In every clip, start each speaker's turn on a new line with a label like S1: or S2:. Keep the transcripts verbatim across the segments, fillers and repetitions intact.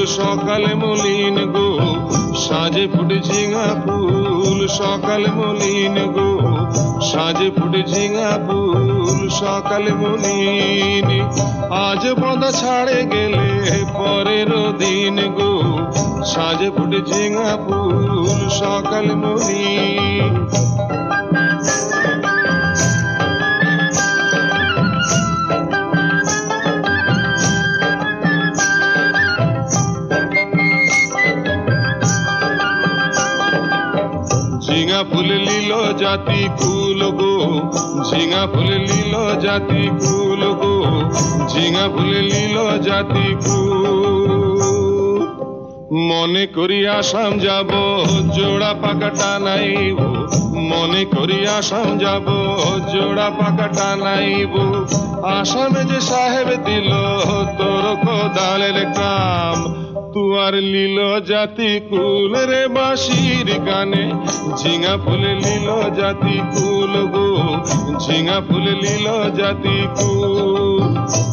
S1: সকালে মলিন গো সাজে ফুটে ঝিঙা ফুল সকালে মলিন গো সাজে ফুটে ঝিঙা ফুল সকালে মলিন আজ বদা ছাড়ে গেলে পরের দিন গো সাজে ফুটে ঝিঙা ফুল সকালে মলিন ঝিঙা ফুল লীল জাতি কুল গো ঝিঙা ফুল লীল জাতি কুল গো ঝিঙা ফুল লীল জাতি কুল মনে করি আসাম যাব জোড়া পাকা টানাইব মনে করি আসাম যাব জোড়া পাকা টানাইব আসামে যে সাহেব দিল তোর কোদালের কাম তুয়ার লীল জাতি কুল রে বাঁশির গানে ঝিঙা ফুল লীল জাতি কুল গো ঝিঙা ফুল লীল জাতি কুল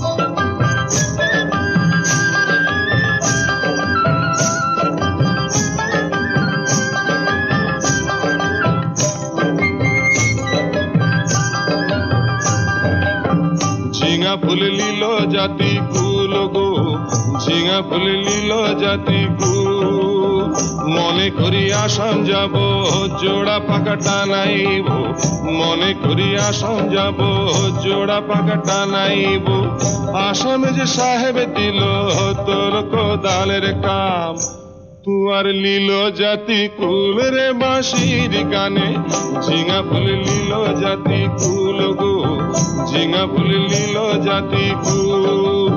S1: ঝিঙা ফুল লীল জাতি কুল গো ঝিঙা ফুল লীল জাতি কুল মনে করি আসাম যাব জোড়া পাকা টানাইব মনে করি আসাম যাব জোড়া পাকা টানাইব আসামে যে সাহেব দিল তোর কোদালের কাম তুয়ার লীল জাতি কুল রে বাঁশির গানে ঝিঙা ফুল লীল জাতি কুল গো ঝিঙা ফুল লীল জাতি কুল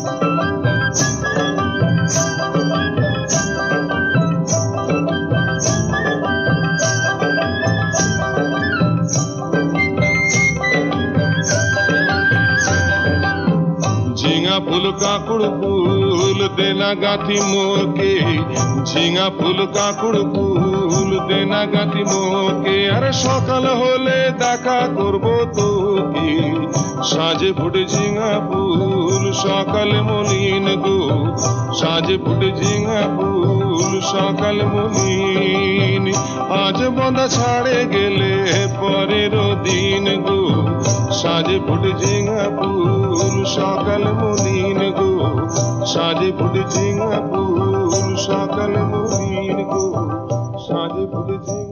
S1: ঝিঙা ফুল কাকুড় ফুল দেনা গাঁথি মোকে ঝিঙা ফুল কাকুড় ফুল দেনা গাঁথি মোকে আরে সকাল হলে দেখা করবো তোকে সাজে ফুটে ঝিঙা ফুল সকালে মলিন গো সাজে ফুটে ঝিঙা ফুল সকালে মলিন আজ বঁধা ছাড়ে গেলে পরের দিন গো সাজে ফুটে ঝিঙা ফুল সকালে মলিন গো সাজে ফুটে ঝিঙা ফুল সকালে মলিন গো সাজে ফুটে ঝিঙা